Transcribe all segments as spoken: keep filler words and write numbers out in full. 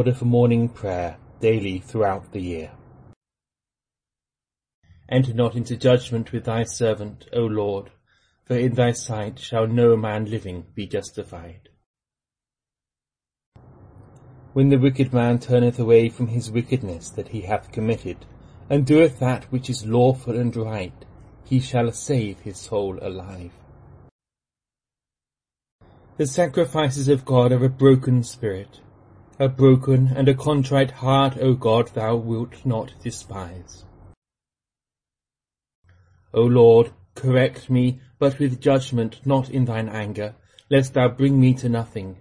order for morning prayer daily throughout the year. Enter not into judgment with thy servant, O Lord, for in thy sight shall no man living be justified. When the wicked man turneth away from his wickedness that he hath committed, and doeth that which is lawful and right, he shall save his soul alive. The sacrifices of God are a broken spirit. A broken and a contrite heart, O God, thou wilt not despise. O Lord, correct me, but with judgment, not in thine anger, lest thou bring me to nothing.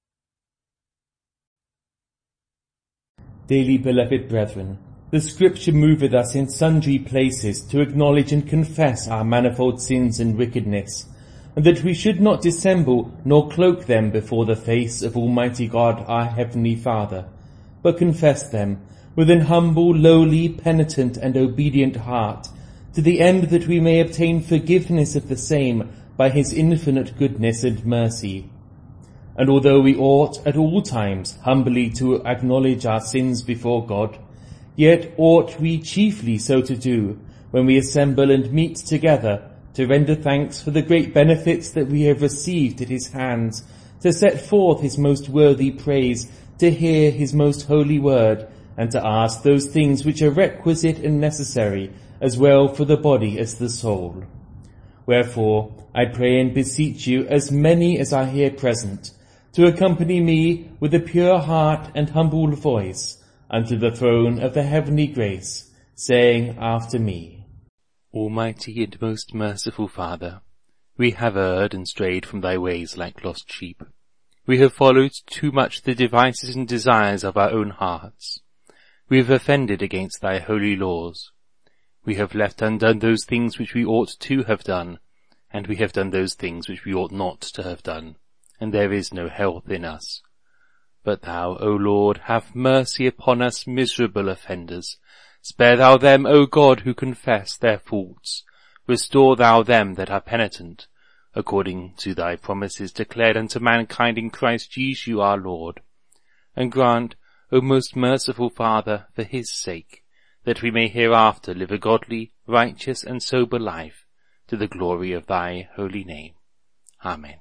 Dearly beloved brethren, the Scripture moveth us in sundry places to acknowledge and confess our manifold sins and wickedness, and that we should not dissemble nor cloak them before the face of Almighty God our Heavenly Father, but confess them with an humble, lowly, penitent, and obedient heart, to the end that we may obtain forgiveness of the same by his infinite goodness and mercy. And although we ought at all times humbly to acknowledge our sins before God, yet ought we chiefly so to do when we assemble and meet together to render thanks for the great benefits that we have received at his hands, to set forth his most worthy praise, to hear his most holy word, and to ask those things which are requisite and necessary, as well for the body as the soul. Wherefore, I pray and beseech you, as many as are here present, to accompany me with a pure heart and humble voice unto the throne of the heavenly grace, saying after me, Almighty and most merciful Father, we have erred and strayed from thy ways like lost sheep. We have followed too much the devices and desires of our own hearts. We have offended against thy holy laws. We have left undone those things which we ought to have done, and we have done those things which we ought not to have done, and there is no health in us. But thou, O Lord, have mercy upon us miserable offenders. Spare thou them, O God, who confess their faults. Restore thou them that are penitent, according to thy promises declared unto mankind in Christ Jesus our Lord. And grant, O most merciful Father, for his sake, that we may hereafter live a godly, righteous, and sober life, to the glory of thy holy name. Amen.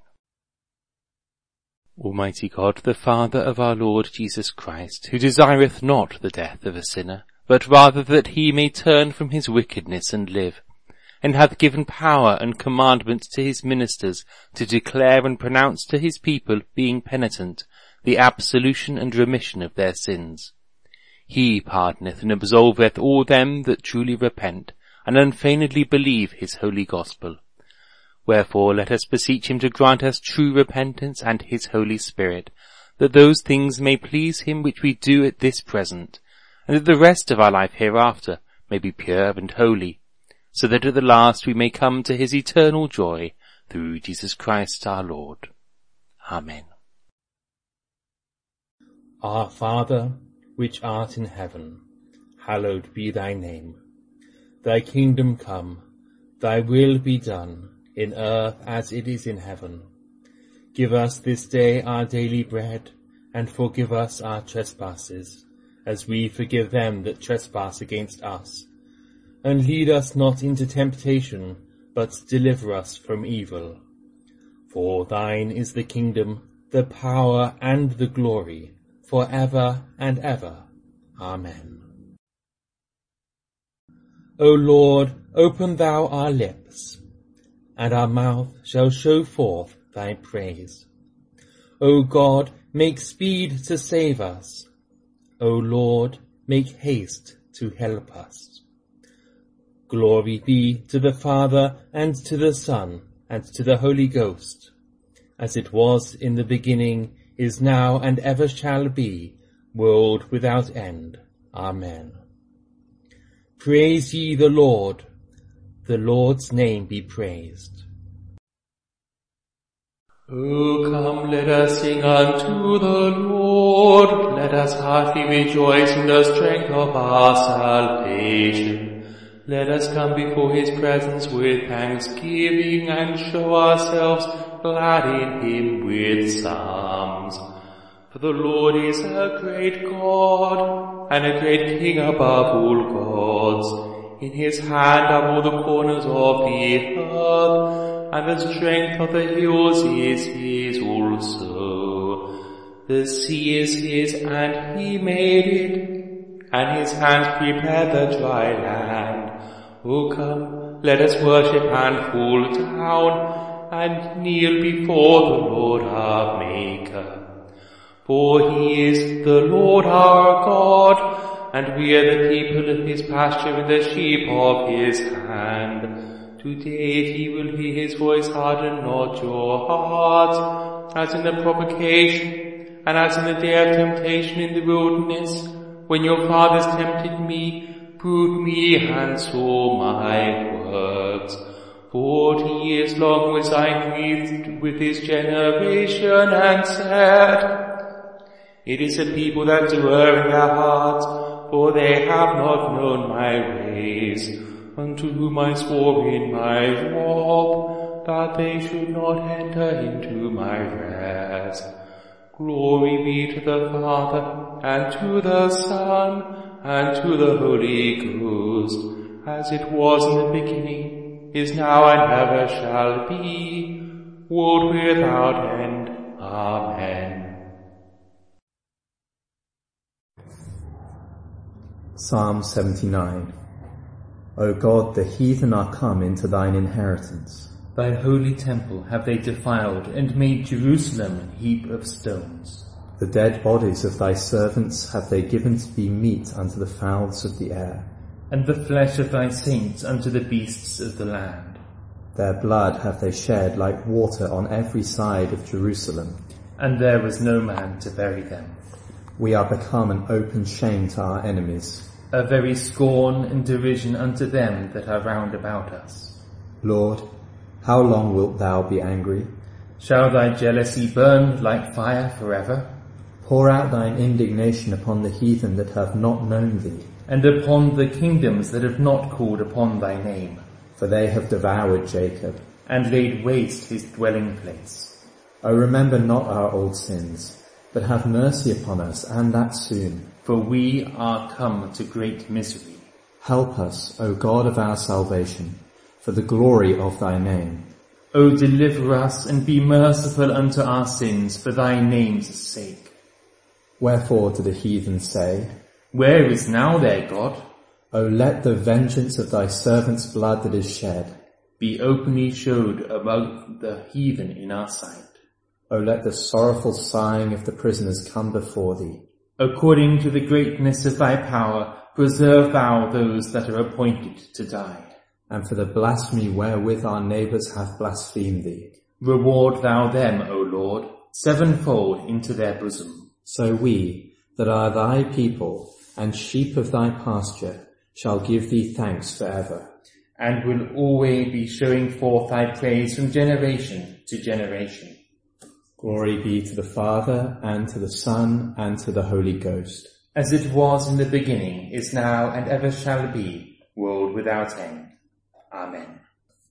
Almighty God, the Father of our Lord Jesus Christ, who desireth not the death of a sinner, but rather that he may turn from his wickedness and live, and hath given power and commandment to his ministers to declare and pronounce to his people, being penitent, the absolution and remission of their sins. He pardoneth and absolveth all them that truly repent, and unfeignedly believe his holy gospel. Wherefore let us beseech him to grant us true repentance and his Holy Spirit, that those things may please him which we do at this present, and that the rest of our life hereafter may be pure and holy, so that at the last we may come to his eternal joy, through Jesus Christ our Lord. Amen. Our Father, which art in heaven, hallowed be thy name. Thy kingdom come, thy will be done, in earth as it is in heaven. Give us this day our daily bread, and forgive us our trespasses, as we forgive them that trespass against us. And lead us not into temptation, but deliver us from evil. For thine is the kingdom, the power, and the glory, for ever and ever. Amen. O Lord, open thou our lips, and our mouth shall show forth thy praise. O God, make speed to save us. O Lord, make haste to help us. Glory be to the Father, and to the Son, and to the Holy Ghost, as it was in the beginning, is now, and ever shall be, world without end. Amen. Praise ye the Lord. The Lord's name be praised. O come, let us sing unto the Lord. Let us heartily rejoice in the strength of our salvation. Let us come before his presence with thanksgiving, and show ourselves glad in him with psalms. For the Lord is a great God, and a great King above all gods. In his hand are all the corners of the earth, and the strength of the hills is his also. The sea is his, and he made it, and his hands prepared the dry land. O come, let us worship and fall down, and kneel before the Lord our Maker. For he is the Lord our God, and we are the people of his pasture and the sheep of his hand. Today he will hear his voice, harden not your hearts, as in the provocation, and as in the day of temptation in the wilderness, when your fathers tempted me, proved me, and saw my works. Forty years long was I grieved with his generation, and said, it is a people that do err in their hearts, for they have not known my ways, unto whom I swore in my wrath, that they should not enter into my rest. Glory be to the Father, and to the Son, and to the Holy Ghost, as it was in the beginning, is now, and ever shall be, world without end. Amen. Psalm seventy-nine. O God, the heathen are come into thine inheritance. Thy holy temple have they defiled, and made Jerusalem a heap of stones. The dead bodies of thy servants have they given to be meat unto the fowls of the air, and the flesh of thy saints unto the beasts of the land. Their blood have they shed like water on every side of Jerusalem, and there was no man to bury them. We are become an open shame to our enemies, a very scorn and derision unto them that are round about us. Lord, how long wilt thou be angry? Shall thy jealousy burn like fire forever? Pour out thine indignation upon the heathen that have not known thee, and upon the kingdoms that have not called upon thy name. For they have devoured Jacob, and laid waste his dwelling place. O remember not our old sins, but have mercy upon us, and that soon. For we are come to great misery. Help us, O God of our salvation, for the glory of thy name. O deliver us, and be merciful unto our sins, for thy name's sake. Wherefore do the heathen say, where is now their God? O let the vengeance of thy servant's blood that is shed be openly showed among the heathen in our sight. O let the sorrowful sighing of the prisoners come before thee. According to the greatness of thy power, preserve thou those that are appointed to die. And for the blasphemy wherewith our neighbours have blasphemed thee, reward thou them, O Lord, sevenfold into their bosom. So we, that are thy people, and sheep of thy pasture, shall give thee thanks for ever, and will always be showing forth thy praise from generation to generation. Glory be to the Father, and to the Son, and to the Holy Ghost. As it was in the beginning, is now, and ever shall be, world without end. Amen.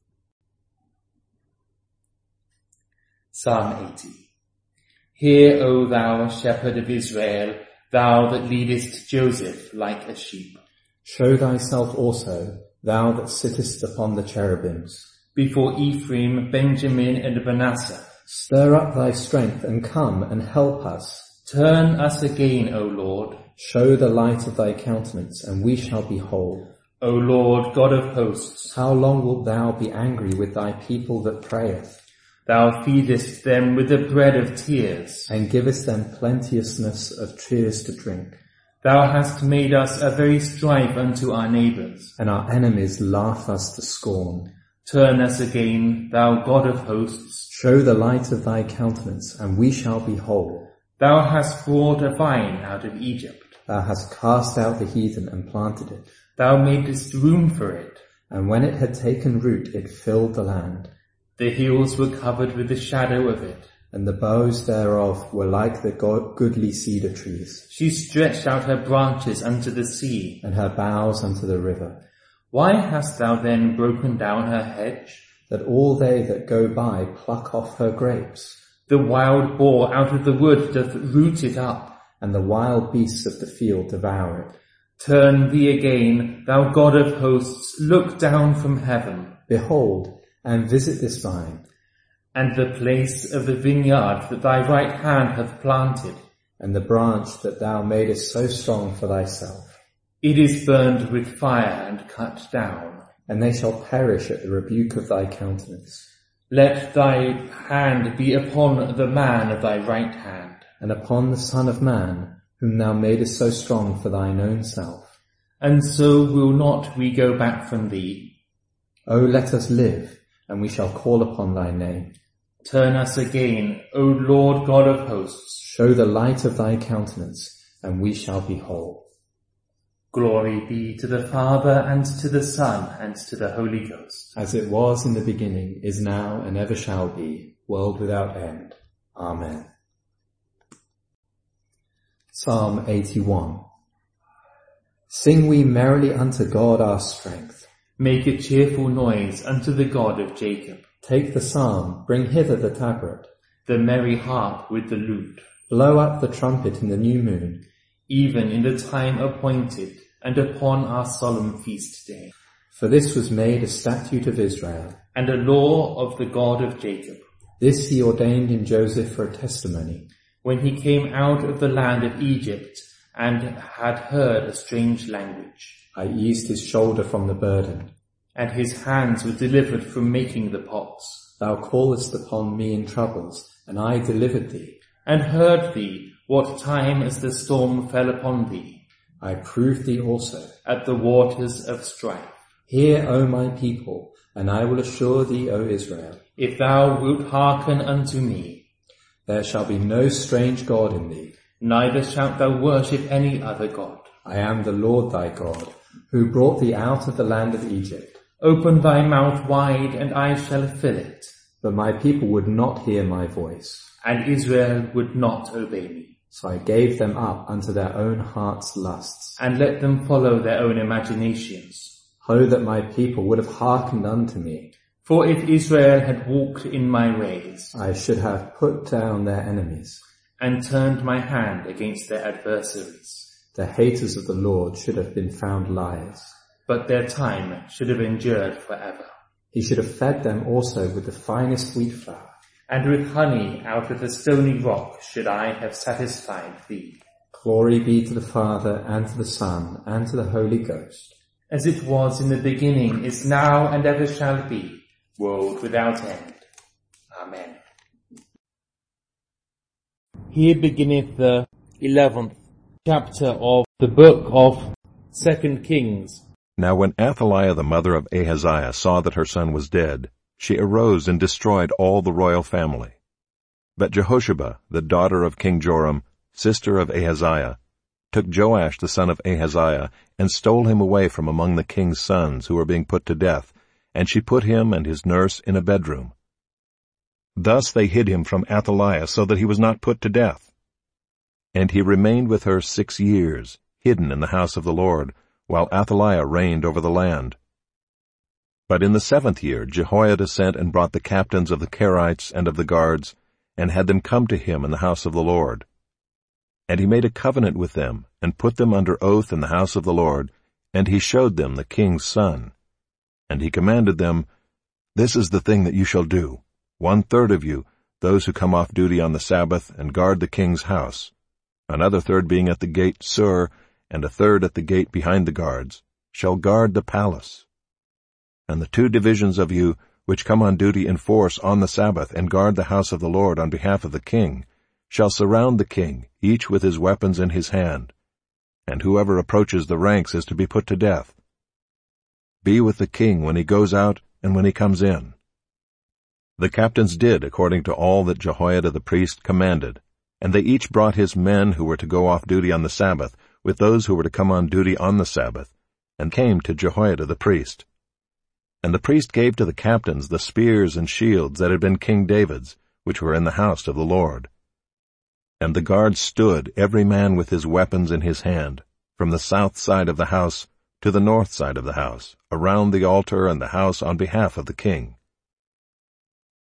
Psalm eighty. Hear, O thou shepherd of Israel, thou that leadest Joseph like a sheep. Show thyself also, thou that sittest upon the cherubims. Before Ephraim, Benjamin, and Manasseh. Stir up thy strength, and come, and help us. Turn us again, O Lord. Show the light of thy countenance, and we shall be whole. O Lord, God of hosts, how long wilt thou be angry with thy people that prayeth? Thou feedest them with the bread of tears, and givest them plenteousness of tears to drink. Thou hast made us a very strife unto our neighbours, and our enemies laugh us to scorn. Turn us again, thou God of hosts. Show the light of thy countenance, and we shall be whole. Thou hast brought a vine out of Egypt. Thou hast cast out the heathen and planted it. Thou madest room for it. And when it had taken root, it filled the land. The hills were covered with the shadow of it, and the boughs thereof were like the goodly cedar trees. She stretched out her branches unto the sea, and her boughs unto the river. Why hast thou then broken down her hedge? That all they that go by pluck off her grapes. The wild boar out of the wood doth root it up, and the wild beasts of the field devour it. Turn thee again, thou God of hosts, look down from heaven. Behold, and visit this vine, and the place of the vineyard that thy right hand hath planted, and the branch that thou madest so strong for thyself. It is burned with fire and cut down, and they shall perish at the rebuke of thy countenance. Let thy hand be upon the man of thy right hand, and upon the Son of Man, whom thou madest so strong for thine own self. And so will not we go back from thee. O let us live, and we shall call upon thy name. Turn us again, O Lord God of hosts. Show the light of thy countenance, and we shall be whole. Glory be to the Father, and to the Son, and to the Holy Ghost. As it was in the beginning, is now, and ever shall be, world without end. Amen. Psalm eighty-one. Sing we merrily unto God our strength. Make a cheerful noise unto the God of Jacob. Take the psalm, bring hither the tabret. The merry harp with the lute. Blow up the trumpet in the new moon, even in the time appointed, and upon our solemn feast day. For this was made a statute of Israel, and a law of the God of Jacob. This he ordained in Joseph for a testimony, when he came out of the land of Egypt, and had heard a strange language. I eased his shoulder from the burden, and his hands were delivered from making the pots. Thou callest upon me in troubles, and I delivered thee, and heard thee, what time as the storm fell upon thee. I proved thee also at the waters of strife. Hear, O my people, and I will assure thee, O Israel. If thou wilt hearken unto me, there shall be no strange God in thee, neither shalt thou worship any other God. I am the Lord thy God, who brought thee out of the land of Egypt. Open thy mouth wide, and I shall fill it. But my people would not hear my voice, and Israel would not obey me. So I gave them up unto their own heart's lusts, and let them follow their own imaginations. Oh, that my people would have hearkened unto me. For if Israel had walked in my ways, I should have put down their enemies, and turned my hand against their adversaries. The haters of the Lord should have been found liars, but their time should have endured forever. He should have fed them also with the finest wheat flour, and with honey out of the stony rock should I have satisfied thee. Glory be to the Father, and to the Son, and to the Holy Ghost. As it was in the beginning, is now, and ever shall be, world without end. Amen. Here beginneth the eleventh chapter of the book of Second Kings. Now when Athaliah the mother of Ahaziah saw that her son was dead, she arose and destroyed all the royal family. But Jehosheba, the daughter of King Joram, sister of Ahaziah, took Joash the son of Ahaziah, and stole him away from among the king's sons who were being put to death, and she put him and his nurse in a bedroom. Thus they hid him from Athaliah, so that he was not put to death. And he remained with her six years, hidden in the house of the Lord, while Athaliah reigned over the land. But in the seventh year Jehoiada sent and brought the captains of the Kerites and of the guards, and had them come to him in the house of the Lord. And he made a covenant with them, and put them under oath in the house of the Lord, and he showed them the king's son. And he commanded them, This is the thing that you shall do. One-third of you, those who come off duty on the Sabbath, and guard the king's house, another third being at the gate Sur, and a third at the gate behind the guards, shall guard the palace. And the two divisions of you, which come on duty in force on the Sabbath, and guard the house of the Lord on behalf of the king, shall surround the king, each with his weapons in his hand. And whoever approaches the ranks is to be put to death. Be with the king when he goes out and when he comes in. The captains did according to all that Jehoiada the priest commanded, and they each brought his men who were to go off duty on the Sabbath, with those who were to come on duty on the Sabbath, and came to Jehoiada the priest. And the priest gave to the captains the spears and shields that had been King David's, which were in the house of the Lord. And the guards stood, every man with his weapons in his hand, from the south side of the house to the north side of the house, around the altar and the house on behalf of the king.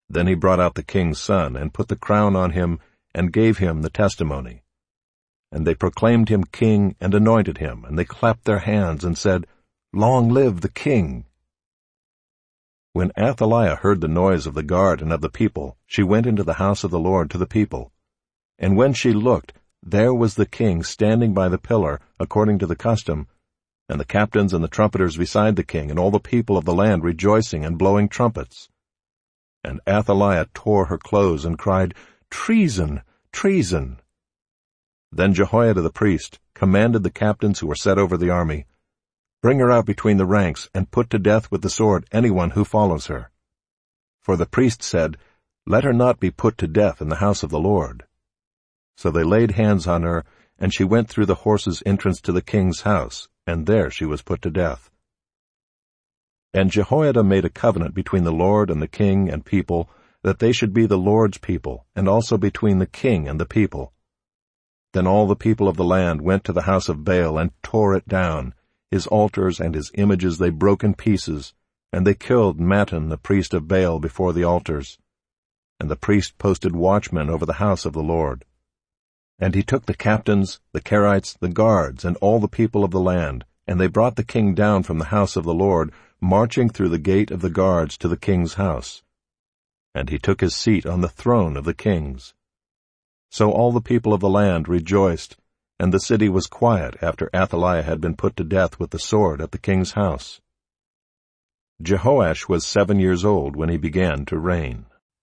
Then he brought out the king's son, and put the crown on him, and gave him the testimony. And they proclaimed him king, and anointed him, and they clapped their hands, and said, Long live the king! When Athaliah heard the noise of the guard and of the people, she went into the house of the Lord to the people. And when she looked, there was the king standing by the pillar, according to the custom, and the captains and the trumpeters beside the king, and all the people of the land rejoicing and blowing trumpets. And Athaliah tore her clothes and cried, Treason! Treason! Then Jehoiada the priest commanded the captains who were set over the army, Bring her out between the ranks, and put to death with the sword anyone who follows her. For the priest said, Let her not be put to death in the house of the Lord. So they laid hands on her, and she went through the horses' entrance to the king's house, and there she was put to death. And Jehoiada made a covenant between the Lord and the king and people, that they should be the Lord's people, and also between the king and the people. Then all the people of the land went to the house of Baal and tore it down. His altars and his images they broke in pieces, and they killed Mattan the priest of Baal before the altars. And the priest posted watchmen over the house of the Lord. And he took the captains, the Kerites, the guards, and all the people of the land, and they brought the king down from the house of the Lord, marching through the gate of the guards to the king's house. And he took his seat on the throne of the kings. So all the people of the land rejoiced, and the city was quiet after Athaliah had been put to death with the sword at the king's house. Jehoash was seven years old when he began to reign.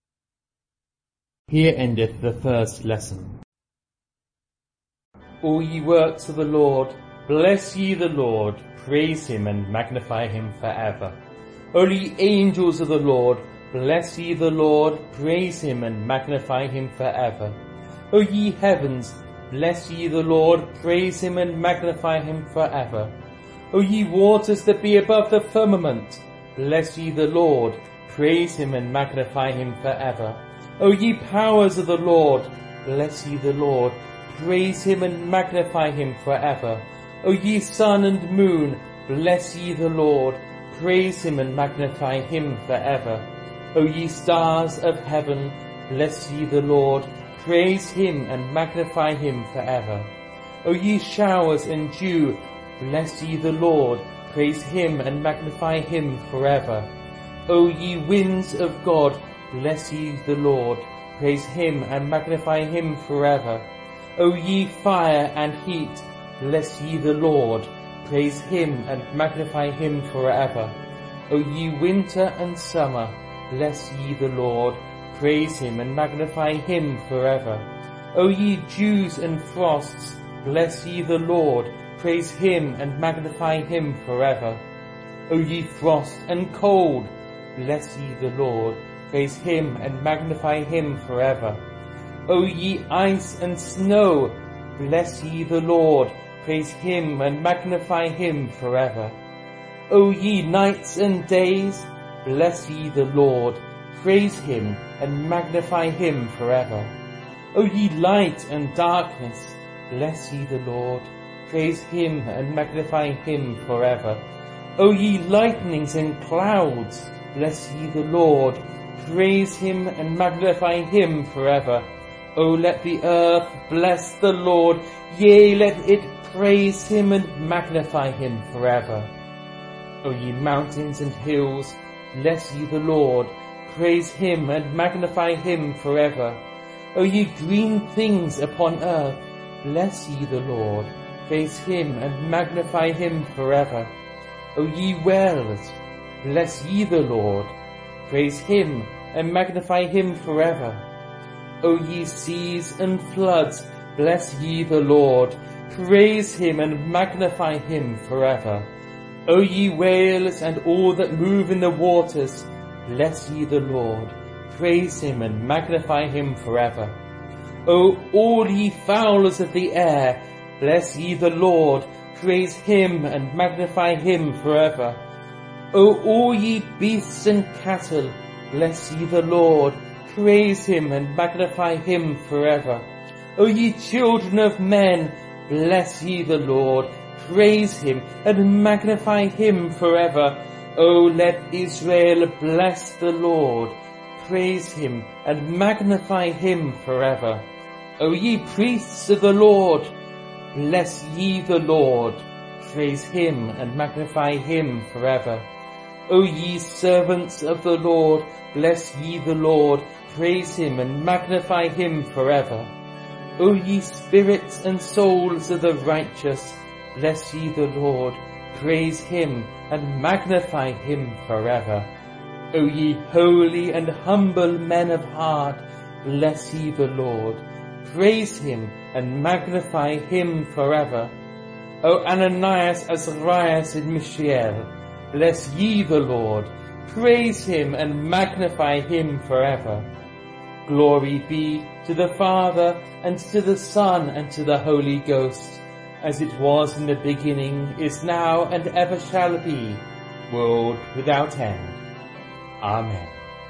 Here endeth the first lesson. All ye works of the Lord, bless ye the Lord, praise him and magnify him forever. O ye angels of the Lord, bless ye the Lord, praise him and magnify him forever. O ye heavens, bless ye the Lord, praise him and magnify him forever. O ye waters that be above the firmament, bless ye the Lord, praise him and magnify him forever. O ye powers of the Lord, bless ye the Lord, praise him and magnify him forever. O ye sun and moon, bless ye the Lord, praise him and magnify him forever. O ye stars of heaven, bless ye the Lord, praise him and magnify him forever. O ye showers and dew, bless ye the Lord, praise him and magnify him forever. O ye winds of God, bless ye the Lord, praise him and magnify him forever. O ye fire and heat, bless ye the Lord, praise him and magnify him forever. O ye winter and summer, bless ye the Lord, praise him and magnify him forever. O ye dews and frosts, bless ye the Lord, praise him and magnify him forever. O ye frost and cold, bless ye the Lord, praise him and magnify him forever. O ye ice and snow, bless ye the Lord, praise him and magnify him forever. O ye nights and days, bless ye the Lord, praise him and magnify him forever. O ye light and darkness, bless ye the Lord, praise him and magnify him forever. O ye lightnings and clouds, bless ye the Lord, praise him and magnify him forever. O let the earth bless the Lord, yea, let it praise him and magnify him forever. O ye mountains and hills, bless ye the Lord, praise him and magnify him forever. O ye green things upon earth, bless ye the Lord, praise him and magnify him forever. O ye wells, bless ye the Lord, praise him and magnify him forever. O ye seas and floods, bless ye the Lord, praise him and magnify him forever. O ye whales and all that move in the waters, bless ye the Lord, praise him and magnify him forever. O all ye fowlers of the air, bless ye the Lord, praise him and magnify him forever. O all ye beasts and cattle, bless ye the Lord, praise him and magnify him forever. O ye children of men, bless ye the Lord, praise him and magnify him forever. O let Israel bless the Lord, praise him and magnify him forever. O ye priests of the Lord, bless ye the Lord. Praise him and magnify him forever. O ye servants of the Lord, bless ye the Lord. Praise him and magnify him forever. O ye spirits and souls of the righteous, bless ye the Lord. Praise him and magnify him forever. O ye holy and humble men of heart, bless ye the Lord. Praise him and magnify him forever. O Ananias, Azarias, and Mishael, bless ye the Lord. Praise him and magnify him forever. Glory be to the Father, and to the Son, and to the Holy Ghost, as it was in the beginning, is now, and ever shall be, world without end. Amen.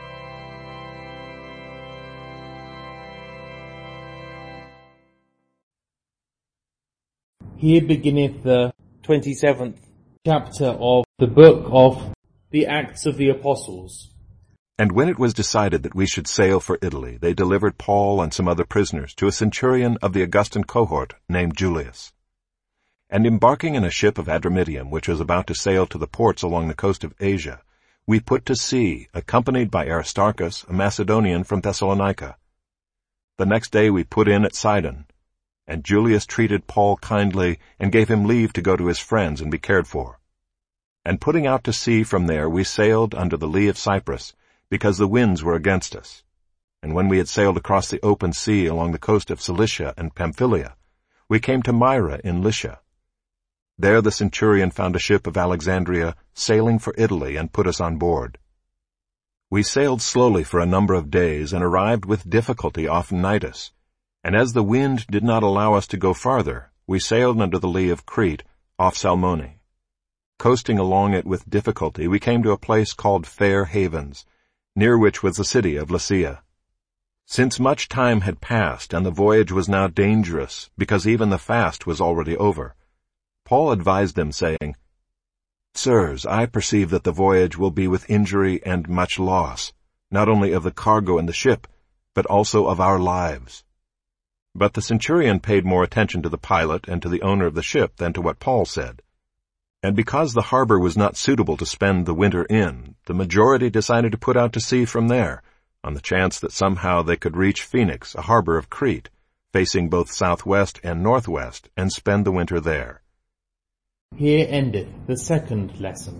Here beginneth the twenty-seventh chapter of the book of the Acts of the Apostles. And when it was decided that we should sail for Italy, they delivered Paul and some other prisoners to a centurion of the Augustan cohort named Julius. And embarking in a ship of Adramyttium, which was about to sail to the ports along the coast of Asia, we put to sea, accompanied by Aristarchus, a Macedonian from Thessalonica. The next day we put in at Sidon, and Julius treated Paul kindly and gave him leave to go to his friends and be cared for. And putting out to sea from there, we sailed under the lee of Cyprus, because the winds were against us. And when we had sailed across the open sea along the coast of Cilicia and Pamphylia, we came to Myra in Lycia. There the centurion found a ship of Alexandria sailing for Italy and put us on board. We sailed slowly for a number of days and arrived with difficulty off Cnidus, and as the wind did not allow us to go farther, we sailed under the lee of Crete off Salmone. Coasting along it with difficulty, we came to a place called Fair Havens, near which was the city of Lasea. Since much time had passed, and the voyage was now dangerous, because even the fast was already over, Paul advised them, saying, Sirs, I perceive that the voyage will be with injury and much loss, not only of the cargo and the ship, but also of our lives. But the centurion paid more attention to the pilot and to the owner of the ship than to what Paul said. And because the harbor was not suitable to spend the winter in, the majority decided to put out to sea from there, on the chance that somehow they could reach Phoenix, a harbor of Crete, facing both southwest and northwest, and spend the winter there. Here endeth the second lesson.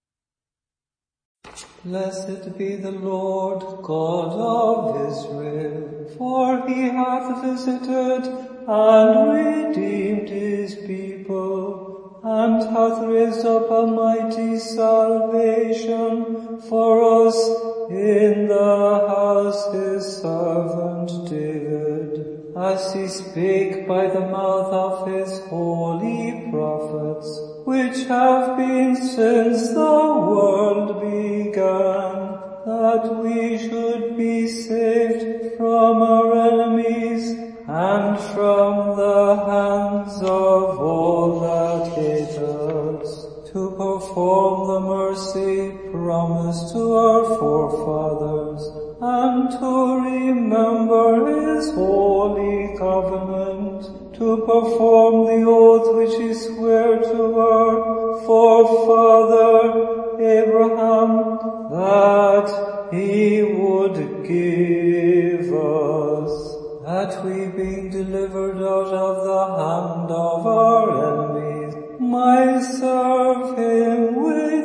Blessed be the Lord God of Israel, for he hath visited and redeemed his people, and hath raised up a mighty salvation for us in the house his servant David, as he spake by the mouth of his holy prophets, which have been since the world began, that we should be saved from our enemies and from the hands of all that hate us, to perform the mercy promised to our forefathers, and to remember his holy covenant, to perform the oath which he sware to our forefather Abraham, that he would give us, that we being delivered out of the hand of our enemies, might serve him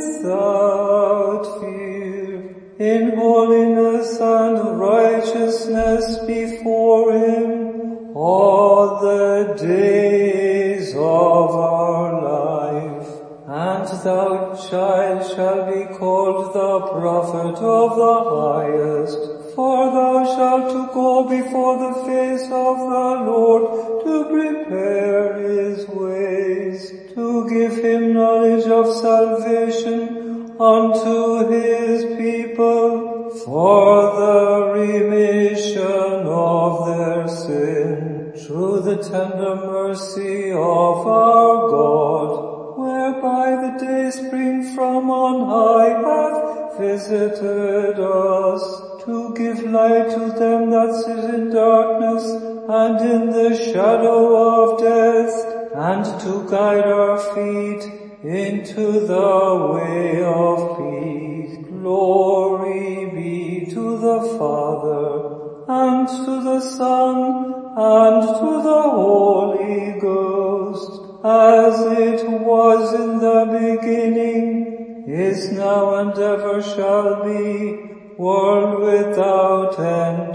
without fear, in holiness and righteousness before him all the days of our life. And thou, child, shalt be called the prophet of the highest, for thou shalt to go before the face of the Lord, to prepare his ways, to give him knowledge of salvation unto his people, for the remission of their sin, through the tender mercy of our God, whereby the day spring from on high hath visited us, to give light to them that sit in darkness and in the shadow of death, and to guide our feet into the way of peace. Glory be to the Father, and to the Son, and to the Holy Ghost, as it was in the beginning, is now and ever shall be, world without end.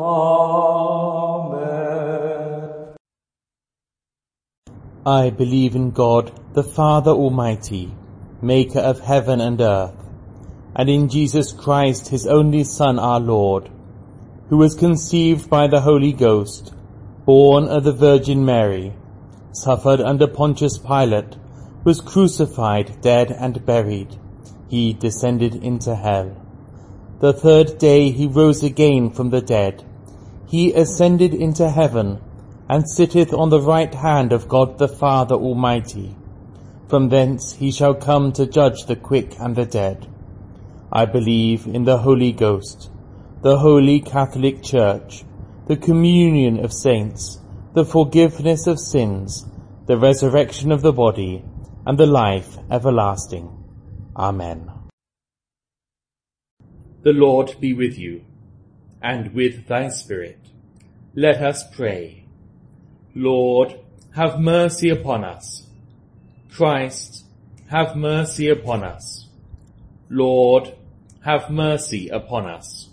Amen. I believe in God, the Father Almighty, maker of heaven and earth, and in Jesus Christ, his only Son, our Lord, who was conceived by the Holy Ghost, born of the Virgin Mary, suffered under Pontius Pilate, was crucified, dead, and buried. He descended into hell. The third day he rose again from the dead. He ascended into heaven, and sitteth on the right hand of God the Father Almighty. From thence he shall come to judge the quick and the dead. I believe in the Holy Ghost, the Holy Catholic Church, the communion of saints, the forgiveness of sins, the resurrection of the body, and the life everlasting. Amen. The Lord be with you, and with thy spirit. Let us pray. Lord, have mercy upon us. Christ, have mercy upon us. Lord, have mercy upon us.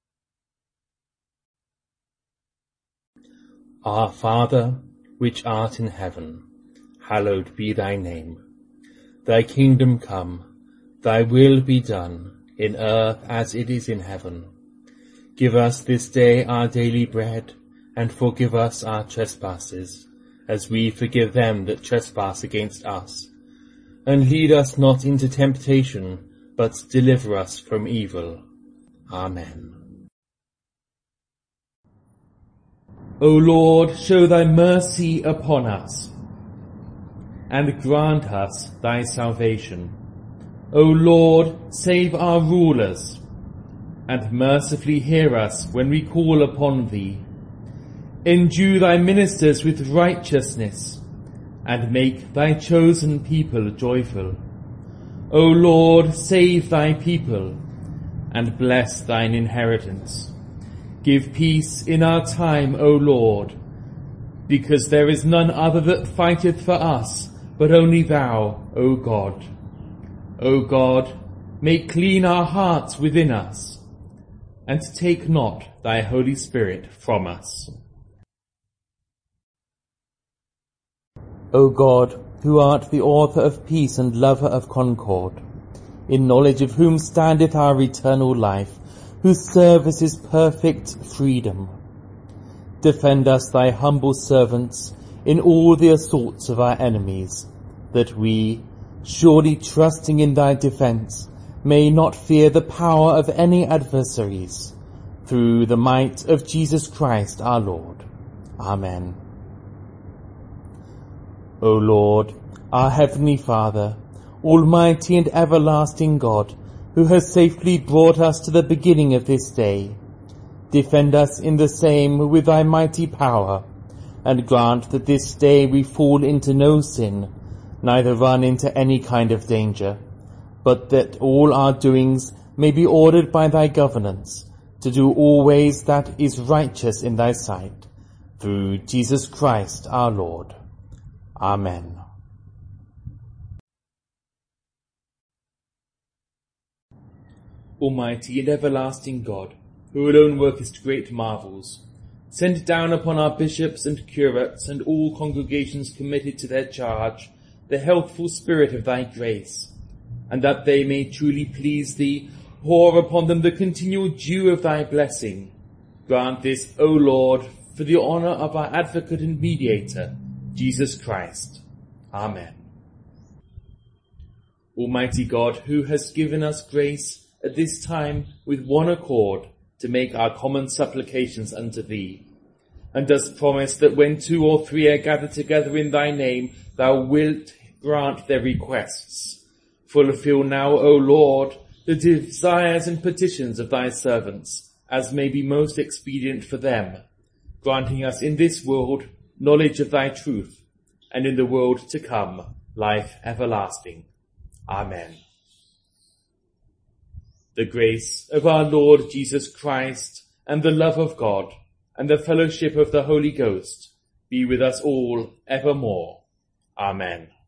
Our Father, which art in heaven, hallowed be thy name. Thy kingdom come, thy will be done, in earth as it is in heaven. Give us this day our daily bread, and forgive us our trespasses, as we forgive them that trespass against us. And lead us not into temptation, but deliver us from evil. Amen. O Lord, show thy mercy upon us, and grant us thy salvation. O Lord, save our rulers, and mercifully hear us when we call upon thee. Endue thy ministers with righteousness, and make thy chosen people joyful. O Lord, save thy people, and bless thine inheritance. Give peace in our time, O Lord, because there is none other that fighteth for us, but only thou, O God. O God, make clean our hearts within us, and take not thy Holy Spirit from us. O God, who art the author of peace and lover of concord, in knowledge of whom standeth our eternal life, whose service is perfect freedom, defend us, thy humble servants, in all the assaults of our enemies, that we, surely trusting in thy defence, may not fear the power of any adversaries, through the might of Jesus Christ our Lord. Amen. O Lord, our heavenly Father, almighty and everlasting God, who has safely brought us to the beginning of this day, defend us in the same with thy mighty power, and grant that this day we fall into no sin, neither run into any kind of danger, but that all our doings may be ordered by thy governance, to do always that is righteous in thy sight, through Jesus Christ our Lord. Amen. Almighty and everlasting God, who alone workest great marvels, send down upon our bishops and curates and all congregations committed to their charge the healthful spirit of thy grace, and that they may truly please thee, pour upon them the continual dew of thy blessing. Grant this, O Lord, for the honour of our advocate and mediator, Jesus Christ. Amen. Almighty God, who hast given us grace at this time with one accord to make our common supplications unto thee, and dost promise that when two or three are gathered together in thy name, thou wilt grant their requests. Fulfill now, O Lord, the desires and petitions of thy servants, as may be most expedient for them, granting us in this world knowledge of thy truth, and in the world to come life everlasting. Amen. The grace of our Lord Jesus Christ, and the love of God, and the fellowship of the Holy Ghost be with us all evermore. Amen.